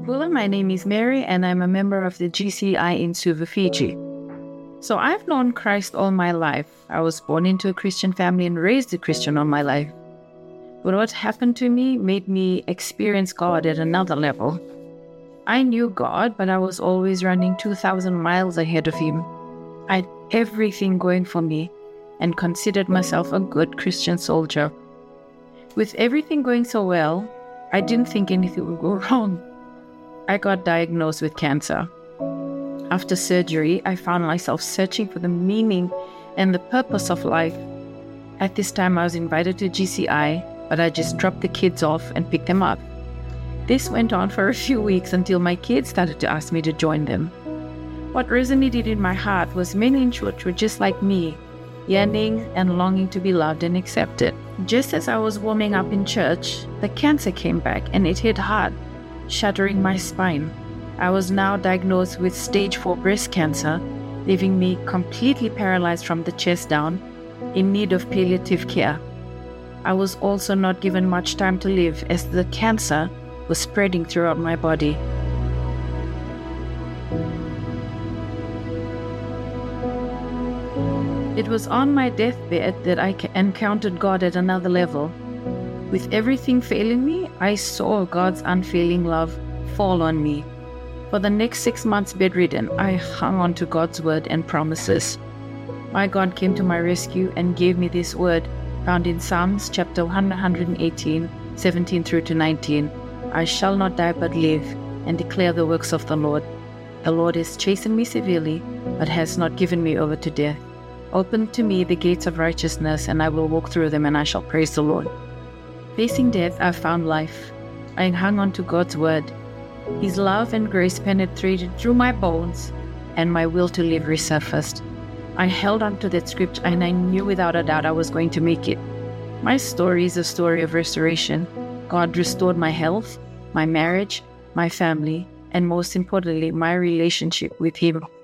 Bula. My name is Mary, and I'm a member of the GCI in Suva, Fiji. So I've known Christ all my life. I was born into a Christian family and raised a Christian all my life. But what happened to me made me experience God at another level. I knew God, but I was always running 2,000 miles ahead of Him. I had everything going for me and considered myself a good Christian soldier. With everything going so well, I didn't think anything would go wrong. I got diagnosed with cancer. After surgery, I found myself searching for the meaning and the purpose of life. At this time, I was invited to GCI, but I just dropped the kids off and picked them up. This went on for a few weeks until my kids started to ask me to join them. What resonated in my heart was many in church were just like me, yearning and longing to be loved and accepted. Just as I was warming up in church, the cancer came back and it hit hard, shattering my spine. I was now diagnosed with stage 4 breast cancer, leaving me completely paralyzed from the chest down, in need of palliative care. I was also not given much time to live as the cancer was spreading throughout my body. It was on my deathbed that I encountered God at another level. With everything failing me, I saw God's unfailing love fall on me. For the next 6 months bedridden, I hung on to God's word and promises. My God came to my rescue and gave me this word found in Psalms chapter 118, 17 through to 19. I shall not die but live and declare the works of the Lord. The Lord has chastened me severely, but has not given me over to death. Open to me the gates of righteousness, and I will walk through them, and I shall praise the Lord. Facing death, I found life. I hung on to God's word. His love and grace penetrated through my bones, and my will to live resurfaced. I held on to that scripture, and I knew without a doubt I was going to make it. My story is a story of restoration. God restored my health, my marriage, my family, and most importantly, my relationship with Him.